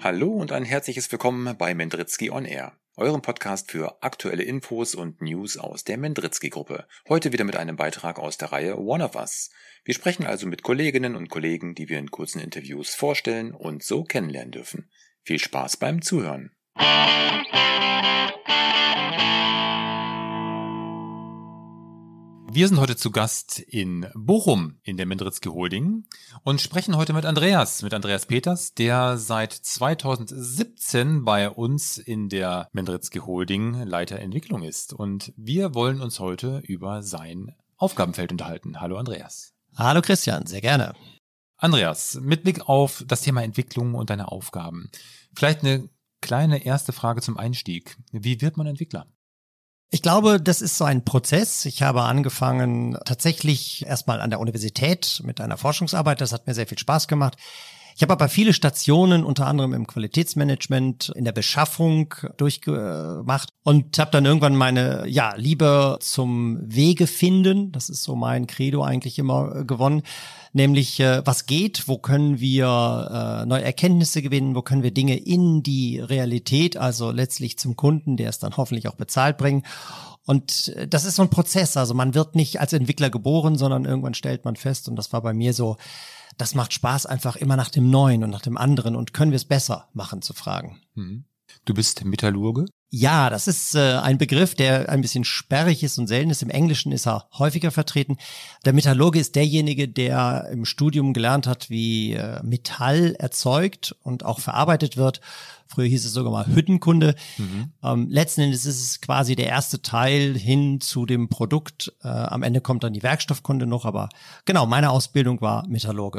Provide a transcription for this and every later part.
Hallo und ein herzliches Willkommen bei Mendritzky on Air, eurem Podcast für aktuelle Infos und News aus der Mendritzky-Gruppe. Heute wieder mit einem Beitrag aus der Reihe One of Us. Wir sprechen also mit Kolleginnen und Kollegen, die wir in kurzen Interviews vorstellen und so kennenlernen dürfen. Viel Spaß beim Zuhören. Wir sind heute zu Gast in Bochum in der Mendritzky Holding und sprechen heute mit Andreas Peters, der seit 2017 bei uns in der Mendritzky Holding Leiter Entwicklung ist. Und wir wollen uns heute über sein Aufgabenfeld unterhalten. Hallo Andreas. Hallo Christian, sehr gerne. Andreas, mit Blick auf das Thema Entwicklung und deine Aufgaben, vielleicht eine kleine erste Frage zum Einstieg. Wie wird man Entwickler? Ich glaube, das ist so ein Prozess. Ich habe angefangen tatsächlich erstmal an der Universität mit einer Forschungsarbeit. Das hat mir sehr viel Spaß gemacht. Ich habe aber viele Stationen, unter anderem im Qualitätsmanagement, in der Beschaffung durchgemacht und habe dann irgendwann meine Liebe zum Wege finden, das ist so mein Credo eigentlich immer gewonnen, nämlich was geht, wo können wir neue Erkenntnisse gewinnen, wo können wir Dinge in die Realität, also letztlich zum Kunden, der es dann hoffentlich auch bezahlt, bringen. Und das ist so ein Prozess, also man wird nicht als Entwickler geboren, sondern irgendwann stellt man fest, und das war bei mir so, das macht Spaß, einfach immer nach dem Neuen und nach dem anderen und können wir es besser machen zu fragen. Du bist Metallurge? Ja, das ist ein Begriff, der ein bisschen sperrig ist und selten ist. Im Englischen ist er häufiger vertreten. Der Metallurge ist derjenige, der im Studium gelernt hat, wie Metall erzeugt und auch verarbeitet wird. Früher hieß es sogar mal Hüttenkunde. Letzten Endes ist es quasi der erste Teil hin zu dem Produkt. Am Ende kommt dann die Werkstoffkunde noch, aber genau, meine Ausbildung war Metallurge.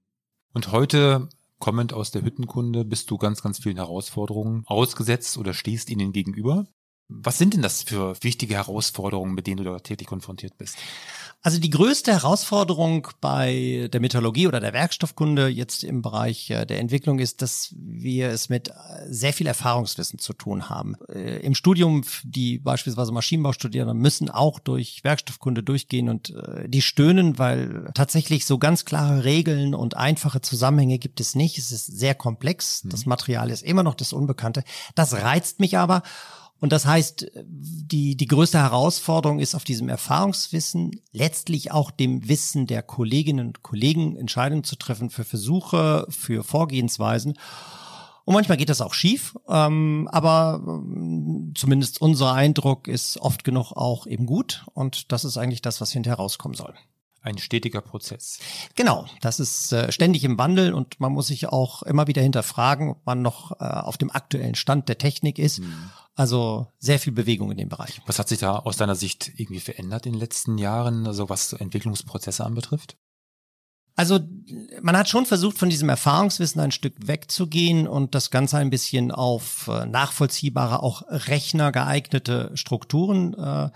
Und heute, kommend aus der Hüttenkunde, bist du ganz, ganz vielen Herausforderungen ausgesetzt oder stehst ihnen gegenüber. Was sind denn das für wichtige Herausforderungen, mit denen du da täglich konfrontiert bist? Also die größte Herausforderung bei der Metallurgie oder der Werkstoffkunde jetzt im Bereich der Entwicklung ist, dass wir es mit sehr viel Erfahrungswissen zu tun haben. Im Studium, die beispielsweise Maschinenbau studieren, müssen auch durch Werkstoffkunde durchgehen und die stöhnen, weil tatsächlich so ganz klare Regeln und einfache Zusammenhänge gibt es nicht. Es ist sehr komplex. Das Material ist immer noch das Unbekannte. Das reizt mich aber. Und das heißt, die größte Herausforderung ist, auf diesem Erfahrungswissen letztlich auch dem Wissen der Kolleginnen und Kollegen Entscheidungen zu treffen für Versuche, für Vorgehensweisen. Und manchmal geht das auch schief, aber zumindest unser Eindruck ist oft genug auch eben gut. Und das ist eigentlich das, was hinterher rauskommen soll. Ein stetiger Prozess. Genau, das ist ständig im Wandel und man muss sich auch immer wieder hinterfragen, ob man noch auf dem aktuellen Stand der Technik ist. Also sehr viel Bewegung in dem Bereich. Was hat sich da aus deiner Sicht irgendwie verändert in den letzten Jahren, also was Entwicklungsprozesse anbetrifft? Also man hat schon versucht, von diesem Erfahrungswissen ein Stück wegzugehen und das Ganze ein bisschen auf nachvollziehbare, auch rechnergeeignete Strukturen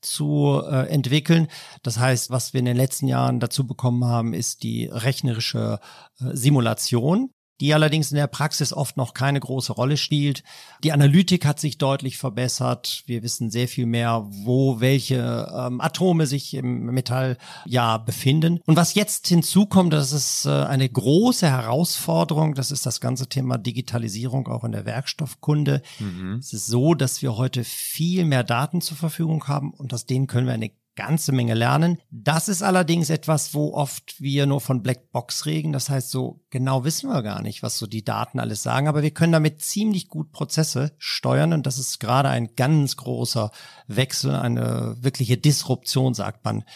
zu entwickeln. Das heißt, was wir in den letzten Jahren dazu bekommen haben, ist die rechnerische Simulation, die allerdings in der Praxis oft noch keine große Rolle spielt. Die Analytik hat sich deutlich verbessert. Wir wissen sehr viel mehr, wo welche Atome sich im Metall befinden. Und was jetzt hinzukommt, das ist eine große Herausforderung, das ist das ganze Thema Digitalisierung auch in der Werkstoffkunde. Es ist so, dass wir heute viel mehr Daten zur Verfügung haben und aus denen können wir eine ganze Menge lernen. Das ist allerdings etwas, wo oft wir nur von Blackbox reden. Das heißt, so genau wissen wir gar nicht, was so die Daten alles sagen. Aber wir können damit ziemlich gut Prozesse steuern. Und das ist gerade ein ganz großer Wechsel, eine wirkliche Disruption, sagt man,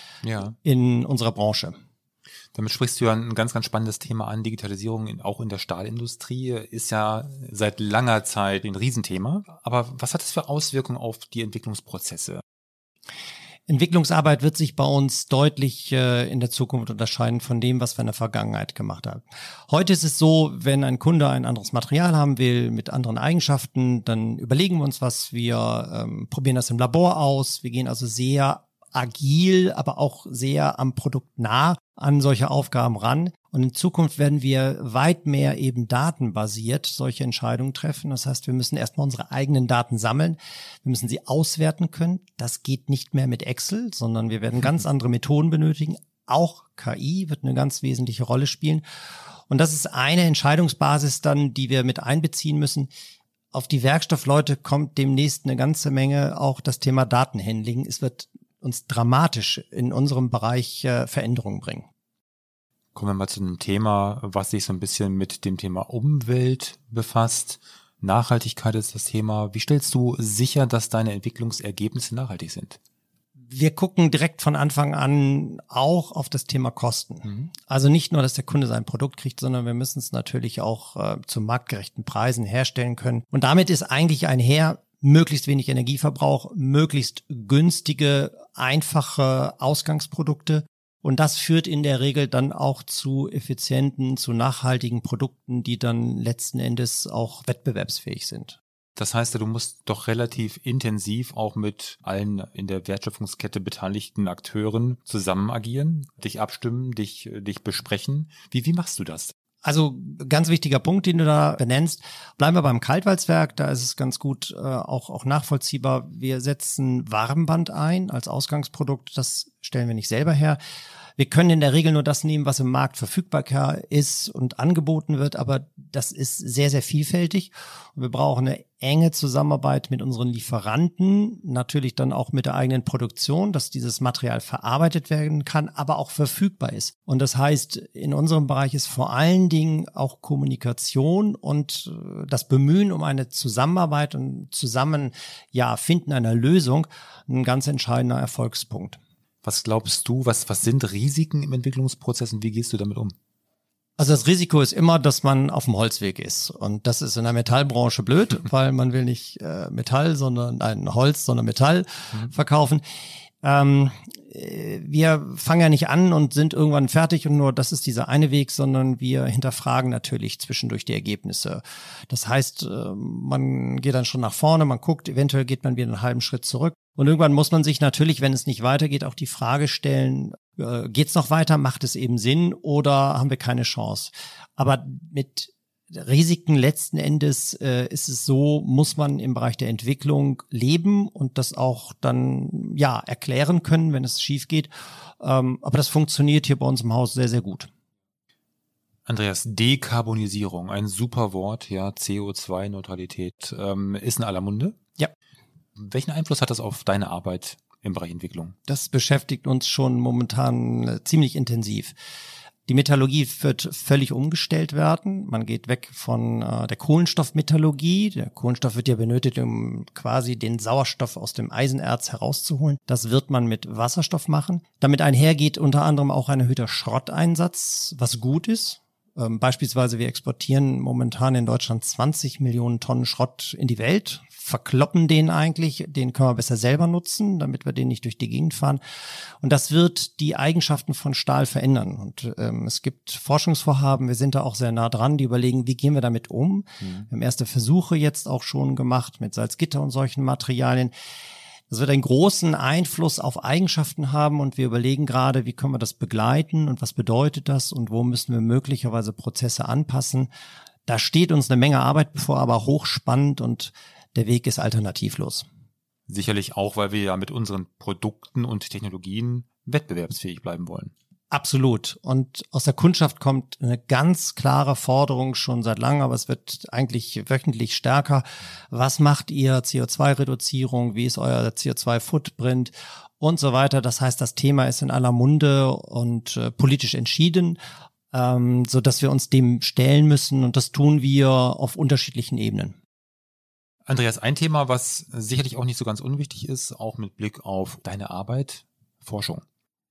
in unserer Branche. Damit sprichst du ja ein ganz, ganz spannendes Thema an. Digitalisierung auch in der Stahlindustrie ist ja seit langer Zeit ein Riesenthema. Aber was hat es für Auswirkungen auf die Entwicklungsprozesse? Entwicklungsarbeit wird sich bei uns deutlich in der Zukunft unterscheiden von dem, was wir in der Vergangenheit gemacht haben. Heute ist es so, wenn ein Kunde ein anderes Material haben will mit anderen Eigenschaften, dann überlegen wir uns was, wir probieren das im Labor aus, wir gehen also sehr agil, aber auch sehr am Produkt nah an solche Aufgaben ran. Und in Zukunft werden wir weit mehr eben datenbasiert solche Entscheidungen treffen. Das heißt, wir müssen erstmal unsere eigenen Daten sammeln. Wir müssen sie auswerten können. Das geht nicht mehr mit Excel, sondern wir werden ganz andere Methoden benötigen. auch KI wird eine ganz wesentliche Rolle spielen. Und das ist eine Entscheidungsbasis dann, die wir mit einbeziehen müssen. Auf die Werkstoffleute kommt demnächst eine ganze Menge auch das Thema Datenhandling. Es wird uns dramatisch in unserem Bereich Veränderungen bringen. Kommen wir mal zu einem Thema, was sich so ein bisschen mit dem Thema Umwelt befasst. Nachhaltigkeit ist das Thema. Wie stellst du sicher, dass deine Entwicklungsergebnisse nachhaltig sind? Wir gucken direkt von Anfang an auch auf das Thema Kosten. Also nicht nur, dass der Kunde sein Produkt kriegt, sondern wir müssen es natürlich auch zu marktgerechten Preisen herstellen können. Und damit ist eigentlich einher möglichst wenig Energieverbrauch, möglichst günstige, einfache Ausgangsprodukte. Und das führt in der Regel dann auch zu effizienten, zu nachhaltigen Produkten, die dann letzten Endes auch wettbewerbsfähig sind. Das heißt, du musst doch relativ intensiv auch mit allen in der Wertschöpfungskette beteiligten Akteuren zusammen agieren, dich abstimmen, dich besprechen. Wie machst du das? Also ganz wichtiger Punkt, den du da benennst. Bleiben wir beim Kaltwalzwerk, da ist es ganz gut auch nachvollziehbar. Wir setzen Warmband ein als Ausgangsprodukt, das stellen wir nicht selber her. Wir können in der Regel nur das nehmen, was im Markt verfügbar ist und angeboten wird, aber das ist sehr, sehr vielfältig. Und wir brauchen eine enge Zusammenarbeit mit unseren Lieferanten, natürlich dann auch mit der eigenen Produktion, dass dieses Material verarbeitet werden kann, aber auch verfügbar ist. Und das heißt, in unserem Bereich ist vor allen Dingen auch Kommunikation und das Bemühen um eine Zusammenarbeit und Finden einer Lösung ein ganz entscheidender Erfolgspunkt. Was glaubst du, was sind Risiken im Entwicklungsprozess und wie gehst du damit um? Also das Risiko ist immer, dass man auf dem Holzweg ist. Und das ist in der Metallbranche blöd, weil man will nicht Holz, sondern Metall verkaufen. Wir fangen ja nicht an und sind irgendwann fertig und nur das ist dieser eine Weg, sondern wir hinterfragen natürlich zwischendurch die Ergebnisse. Das heißt, man geht dann schon nach vorne, man guckt, eventuell geht man wieder einen halben Schritt zurück. Und irgendwann muss man sich natürlich, wenn es nicht weitergeht, auch die Frage stellen, geht's noch weiter, macht es eben Sinn oder haben wir keine Chance? Aber mit Risiken letzten Endes ist es so, muss man im Bereich der Entwicklung leben und das auch dann erklären können, wenn es schief geht. Aber das funktioniert hier bei uns im Haus sehr, sehr gut. Andreas, Dekarbonisierung, ein super Wort, ja, CO2-Neutralität, ist in aller Munde. Ja. Welchen Einfluss hat das auf deine Arbeit im Bereich Entwicklung? Das beschäftigt uns schon momentan ziemlich intensiv. Die Metallurgie wird völlig umgestellt werden. Man geht weg von der Kohlenstoffmetallurgie. Der Kohlenstoff wird ja benötigt, um quasi den Sauerstoff aus dem Eisenerz herauszuholen. Das wird man mit Wasserstoff machen. Damit einhergeht unter anderem auch ein erhöhter Schrotteinsatz, was gut ist. Beispielsweise wir exportieren momentan in Deutschland 20 Millionen Tonnen Schrott in die Welt, verkloppen den eigentlich, den können wir besser selber nutzen, damit wir den nicht durch die Gegend fahren. Und das wird die Eigenschaften von Stahl verändern. Und es gibt Forschungsvorhaben, wir sind da auch sehr nah dran, die überlegen, wie gehen wir damit um. Wir haben erste Versuche jetzt auch schon gemacht mit Salzgitter und solchen Materialien. Das wird einen großen Einfluss auf Eigenschaften haben und wir überlegen gerade, wie können wir das begleiten und was bedeutet das und wo müssen wir möglicherweise Prozesse anpassen. Da steht uns eine Menge Arbeit bevor, aber hochspannend und der Weg ist alternativlos. Sicherlich auch, weil wir ja mit unseren Produkten und Technologien wettbewerbsfähig bleiben wollen. Absolut. Und aus der Kundschaft kommt eine ganz klare Forderung schon seit langem, aber es wird eigentlich wöchentlich stärker. Was macht ihr? CO2-Reduzierung? Wie ist euer CO2-Footprint? Und so weiter. Das heißt, das Thema ist in aller Munde und politisch entschieden, so dass wir uns dem stellen müssen. Und das tun wir auf unterschiedlichen Ebenen. Andreas, ein Thema, was sicherlich auch nicht so ganz unwichtig ist, auch mit Blick auf deine Arbeit, Forschung.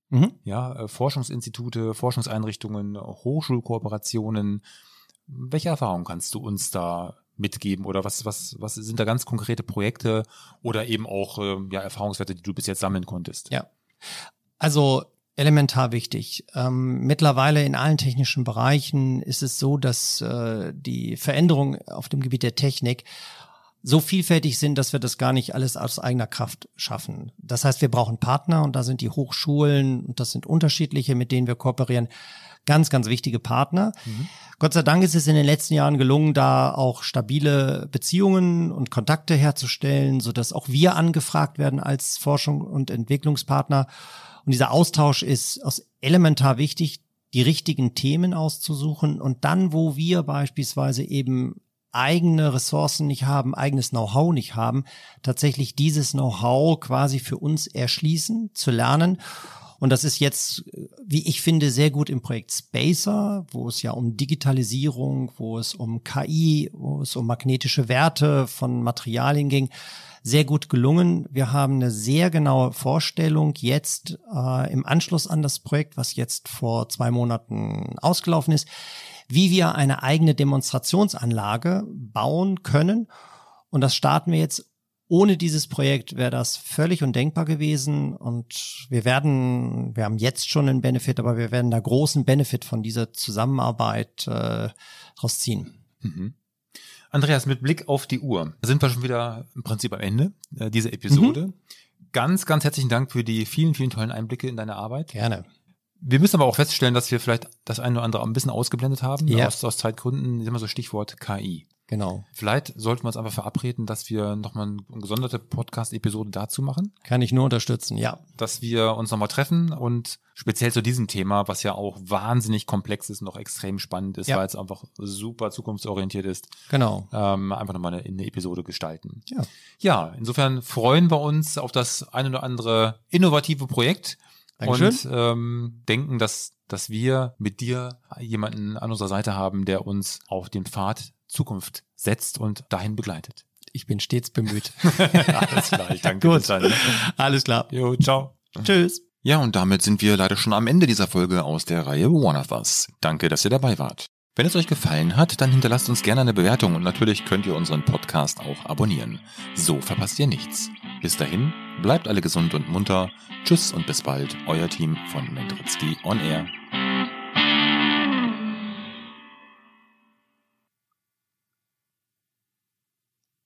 Ja, Forschungsinstitute, Forschungseinrichtungen, Hochschulkooperationen. Welche Erfahrungen kannst du uns da mitgeben oder was sind da ganz konkrete Projekte oder eben auch Erfahrungswerte, die du bis jetzt sammeln konntest? Ja, also elementar wichtig. Mittlerweile in allen technischen Bereichen ist es so, dass die Veränderung auf dem Gebiet der Technik so vielfältig sind, dass wir das gar nicht alles aus eigener Kraft schaffen. Das heißt, wir brauchen Partner und da sind die Hochschulen und das sind unterschiedliche, mit denen wir kooperieren, ganz, ganz wichtige Partner. Gott sei Dank ist es in den letzten Jahren gelungen, da auch stabile Beziehungen und Kontakte herzustellen, sodass auch wir angefragt werden als Forschung- und Entwicklungspartner. Und dieser Austausch ist elementar wichtig, die richtigen Themen auszusuchen und dann, wo wir beispielsweise eben eigene Ressourcen nicht haben, eigenes Know-how nicht haben, tatsächlich dieses Know-how quasi für uns erschließen, zu lernen. Und das ist jetzt, wie ich finde, sehr gut im Projekt Spacer, wo es ja um Digitalisierung, wo es um KI, wo es um magnetische Werte von Materialien ging, sehr gut gelungen. Wir haben eine sehr genaue Vorstellung jetzt im Anschluss an das Projekt, was jetzt vor 2 Monaten ausgelaufen ist, wie wir eine eigene Demonstrationsanlage bauen können. Und das starten wir jetzt. Ohne dieses Projekt wäre das völlig undenkbar gewesen. Und wir haben jetzt schon einen Benefit, aber wir werden da großen Benefit von dieser Zusammenarbeit rausziehen. Andreas, mit Blick auf die Uhr sind wir schon wieder im Prinzip am Ende dieser Episode. Ganz, ganz herzlichen Dank für die vielen, vielen tollen Einblicke in deine Arbeit. Gerne. Wir müssen aber auch feststellen, dass wir vielleicht das eine oder andere ein bisschen ausgeblendet haben. Ja. Aus Zeitgründen ist immer so Stichwort KI. Genau. Vielleicht sollten wir uns einfach verabreden, dass wir nochmal eine gesonderte Podcast-Episode dazu machen. Kann ich nur unterstützen, ja. Dass wir uns nochmal treffen und speziell zu diesem Thema, was ja auch wahnsinnig komplex ist und auch extrem spannend ist, weil es einfach super zukunftsorientiert ist. Genau. Einfach nochmal eine Episode gestalten. Ja. Ja, insofern freuen wir uns auf das ein oder andere innovative Projekt. Dankeschön. Und denken, dass wir mit dir jemanden an unserer Seite haben, der uns auf den Pfad Zukunft setzt und dahin begleitet. Ich bin stets bemüht. Alles klar, ich danke. Gut, alles klar. Jo, ciao. Tschüss. Ja, und damit sind wir leider schon am Ende dieser Folge aus der Reihe One of Us. Danke, dass ihr dabei wart. Wenn es euch gefallen hat, dann hinterlasst uns gerne eine Bewertung und natürlich könnt ihr unseren Podcast auch abonnieren. So verpasst ihr nichts. Bis dahin, bleibt alle gesund und munter. Tschüss und bis bald, euer Team von Mendritzky On Air.